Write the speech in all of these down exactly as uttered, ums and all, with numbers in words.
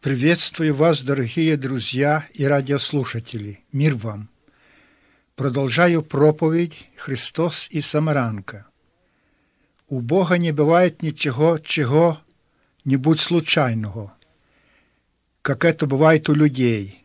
Приветствую вас, дорогие друзья и радиослушатели. Мир вам! Продолжаю проповедь «Христос и Самарянка». У Бога не бывает ничего, чего-нибудь случайного, как это бывает у людей.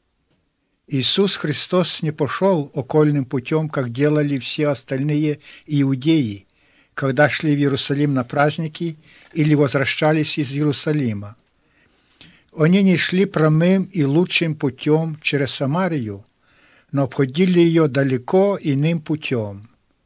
Иисус Христос не пошел окольным путем, как делали все остальные иудеи, когда шли в Иерусалим на праздники или возвращались из Иерусалима. Они не шли прямым и лучшим путем через Самарию, но обходили ее далеко иным путем.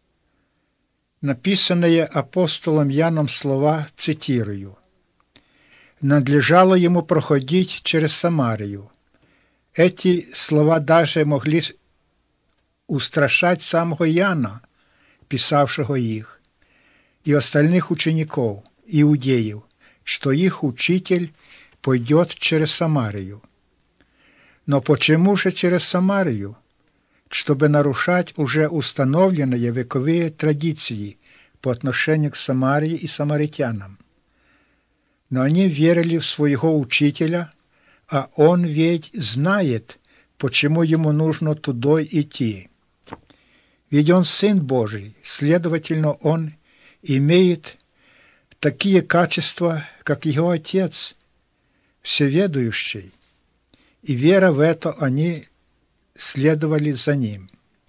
Написанные апостолом Яном слова цитирую. «Надлежало ему проходить через Самарию». Эти слова даже могли устрашать самого Яна, писавшего их, и остальных учеников, иудеев, что их учитель пойдет через Самарию. Но почему же через Самарию? Чтобы нарушать уже установленные вековые традиции по отношению к Самарии и самаритянам. Но они верили в своего учителя, а он ведь знает, почему ему нужно туда идти. Ведь он Сын Божий, следовательно, он имеет такие качества, как его Отец, всеведущий, и вера в это они следовали за ним.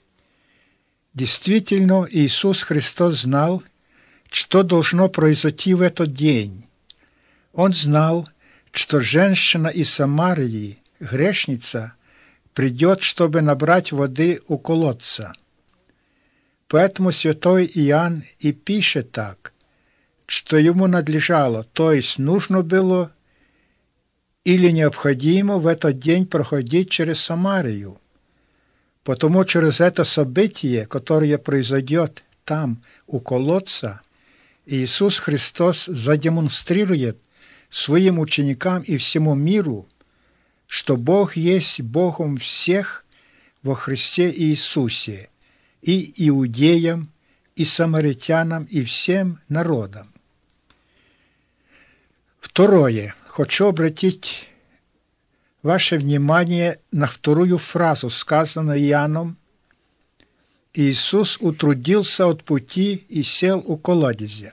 Действительно, Иисус Христос знал, что должно произойти в этот день. Он знал, что женщина из Самарии, грешница, придет, чтобы набрать воды у колодца. Поэтому святой Иоанн и пишет так, что ему надлежало, то есть нужно было или необходимо в этот день проходить через Самарию, потому через это событие, которое произойдет там, у колодца, Иисус Христос задемонстрирует своим ученикам и всему миру, что Бог есть Богом всех во Христе Иисусе, и иудеям, и самаритянам, и всем народам. Второе. Хочу обратить ваше внимание на вторую фразу, сказанную Иоанном. Иисус утрудился от пути и сел у колодезя.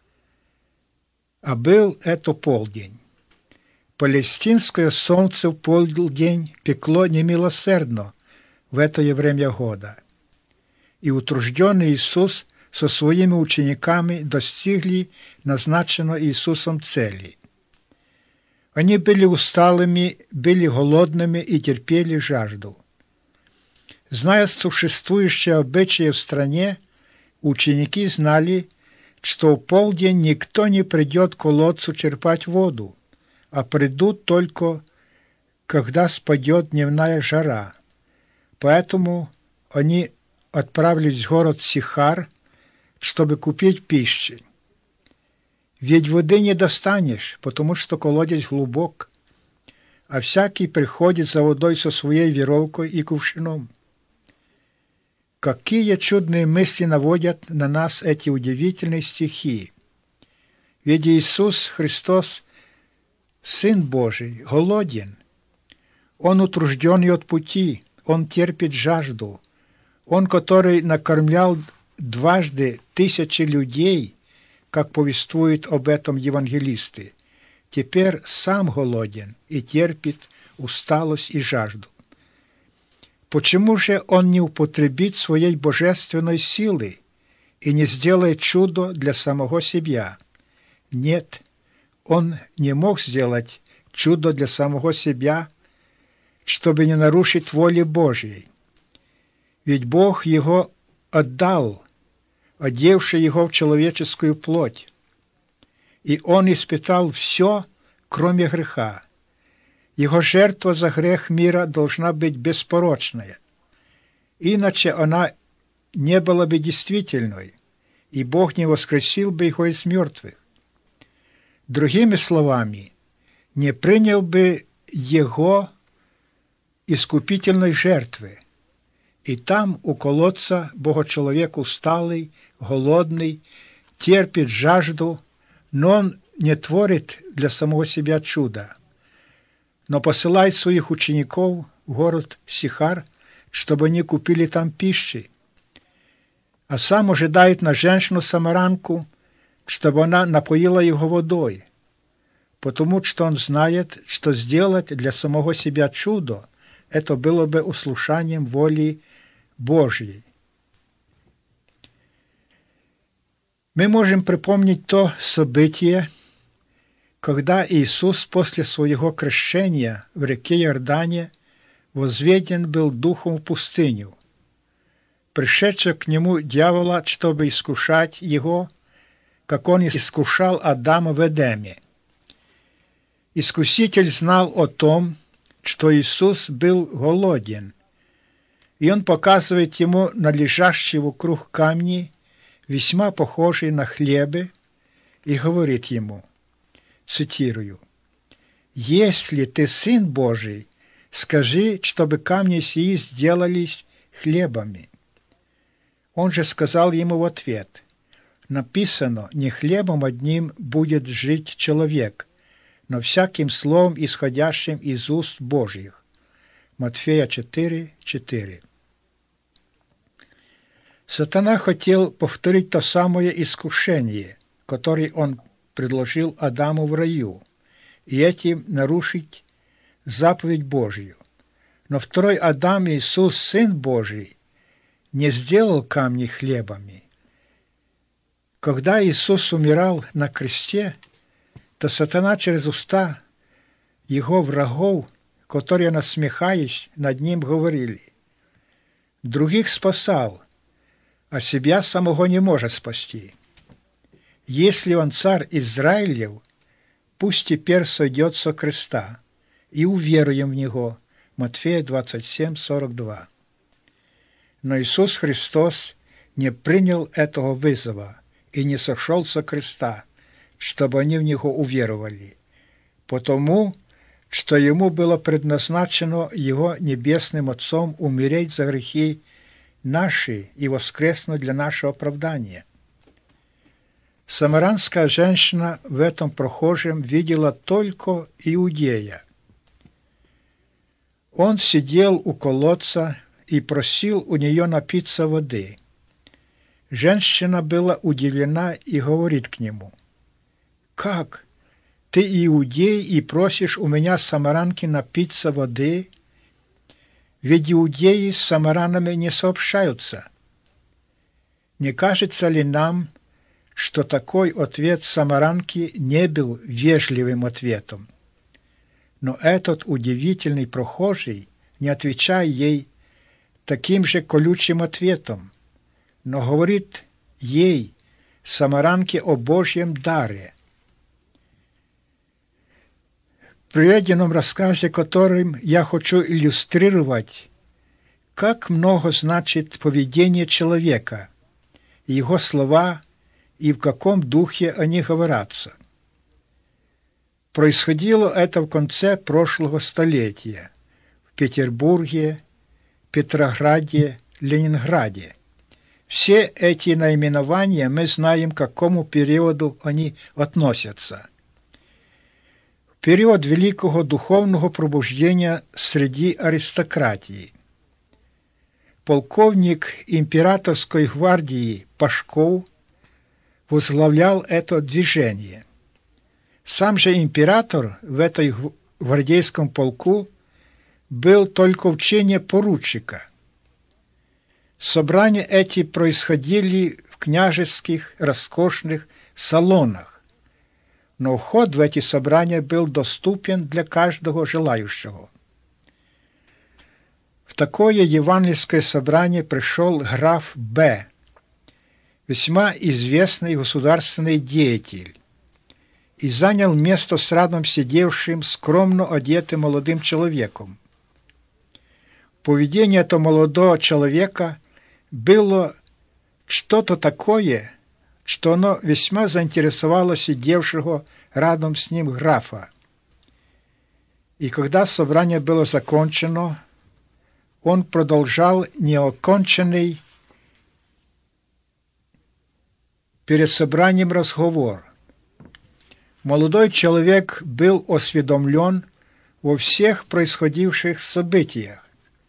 А был это полдень. Палестинское солнце в полдень пекло немилосердно в это время года. И утружденный Иисус со своими учениками достигли назначенной Иисусом цели. Они были усталыми, были голодными и терпели жажду. Зная существующие обычаи в стране, ученики знали, что в полдень никто не придет к колодцу черпать воду, а придут только, когда спадет дневная жара. Поэтому они отправились в город Сихар, чтобы купить пищи. Ведь воды не достанешь, потому что колодец глубок, а всякий приходит за водой со своей веревкой и кувшином. Какие чудные мысли наводят на нас эти удивительные стихи. Ведь Иисус Христос, Сын Божий, голоден. Он утружденный от пути, Он терпит жажду. Он, который накормлял дважды тысячи людей, как повествуют об этом евангелисты, теперь сам голоден и терпит усталость и жажду. Почему же он не употребит своей божественной силы и не сделает чудо для самого себя? Нет, он не мог сделать чудо для самого себя, чтобы не нарушить воли Божьей. Ведь Бог его отдал, одевший его в человеческую плоть, и он испытал все, кроме греха. Его жертва за грех мира должна быть беспорочная, иначе она не была бы действительной, и Бог не воскресил бы его из мертвых. Другими словами, не принял бы его искупительной жертвы. И там, у колодца, Богочеловек усталый, голодный, терпит жажду, но он не творит для самого себя чуда. но посылает своих учеников в город Сихар, чтобы они купили там пищи, а сам ожидает на женщину-самаранку, чтобы она напоила его водой, потому что он знает, что сделать для самого себя чудо – это было бы услушанием воли Божьей. Мы можем припомнить то событие, когда Иисус после своего крещения в реке Иордане возведен был духом в пустыню, пришедшего к нему дьявола, чтобы искушать его, как он искушал Адама в Эдеме. Искуситель знал о том, что Иисус был голоден, и он показывает ему на лежащие вокруг камни, весьма похожие на хлебы, и говорит ему, цитирую, «Если ты Сын Божий, скажи, чтобы камни сии сделались хлебами». Он же сказал ему в ответ, «Написано, не хлебом одним будет жить человек, но всяким словом, исходящим из уст Божьих». Матфея четыре, четыре. Сатана хотел повторить то самое искушение, которое он предложил Адаму в раю, и этим нарушить заповедь Божью. Но второй Адам, Иисус, Сын Божий, не сделал камни хлебами. Когда Иисус умирал на кресте, то сатана через уста его врагов, которые, насмехаясь над ним, говорили, «Других спасал, а себя самого не может спасти. Если он царь Израилев, пусть теперь сойдет со креста, и уверуем в него». Матфея двадцать семь, сорок два. Но Иисус Христос не принял этого вызова и не сошел со креста, чтобы они в Него уверовали, потому что Ему было предназначено Его Небесным Отцом умереть за грехи наши и воскреснуть для нашего оправдания. Самарянская женщина в этом прохожем видела только иудея. Он сидел у колодца и просил у нее напиться воды. Женщина была удивлена и говорит к нему, «Как? Ты иудей и просишь у меня, самарянки, напиться воды? Ведь иудеи с самарянами не сообщаются. Не кажется ли нам, что такой ответ самарянки не был вежливым ответом?» Но этот удивительный прохожий, не отвечая ей таким же колючим ответом, но говорит ей, самарянке, о Божьем даре. В приведенном рассказе, которым я хочу иллюстрировать, как много значит поведение человека, его слова и в каком духе они говорятся. Происходило это в конце прошлого столетия в Петербурге, Петрограде, Ленинграде. Все эти наименования мы знаем, к какому периоду они относятся. В период великого духовного пробуждения среди аристократии. Полковник императорской гвардии Пашков возглавлял это движение. Сам же император в этой гвардейском полку был только в чине поручика. Собрания эти происходили в княжеских роскошных салонах, но вход в эти собрания был доступен для каждого желающего. В такое евангельское собрание пришел граф Б., весьма известный государственный деятель, и занял место с рядом сидевшим, скромно одетым молодым человеком. Поведение этого молодого человека было что-то такое, что оно весьма заинтересовало сидевшего рядом с ним графа. И когда собрание было закончено, он продолжал неоконченный перед собранием разговор. Молодой человек был осведомлен во всех происходивших событиях.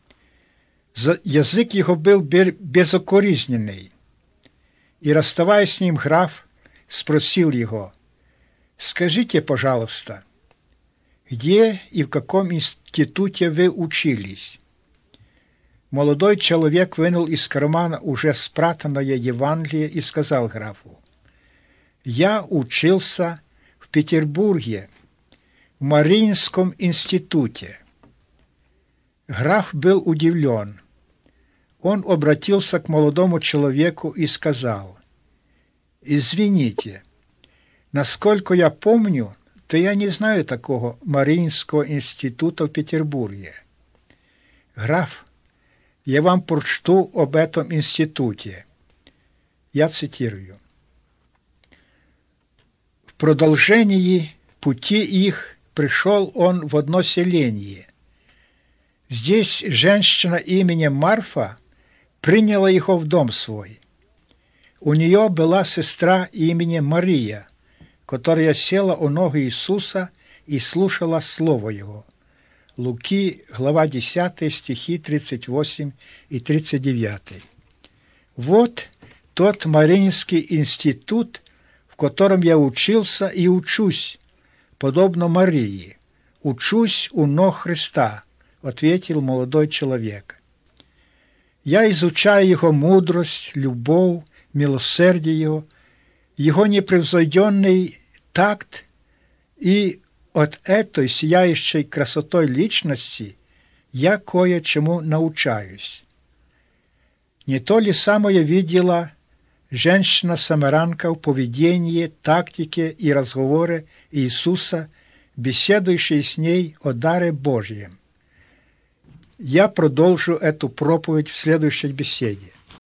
Язык его был безукоризненный. И, расставаясь с ним, граф спросил его: «Скажите, пожалуйста, где и в каком институте вы учились?» Молодой человек вынул из кармана уже спрятанное Евангелие и сказал графу: «Я учился в Петербурге, в Мариинском институте». Граф был удивлен. Он обратился к молодому человеку и сказал: «Извините, насколько я помню, то я не знаю такого Мариинского института в Петербурге». «Граф, я вам прочту об этом институте». Я цитирую. «В продолжении пути их пришел он в одно селение. Здесь женщина именем Марфа приняла его в дом свой. У нее была сестра именем Мария, которая села у ног Иисуса и слушала слово Его». Луки, глава десятая, стихи тридцать восемь и тридцать девять. Вот тот Мариинский институт, в котором я учился и учусь, подобно Марии. Учусь у ног Христа, ответил молодой человек. Я изучаю Его мудрость, любовь, милосердие Его, Его непревзойденный такт, и от этой сияющей красотой личности я кое-чему научаюсь. Не то ли самое видела женщина-самарянка в поведении, тактике и разговоре Иисуса, беседующей с ней о даре Божьем? Я продолжу эту проповедь в следующей беседе.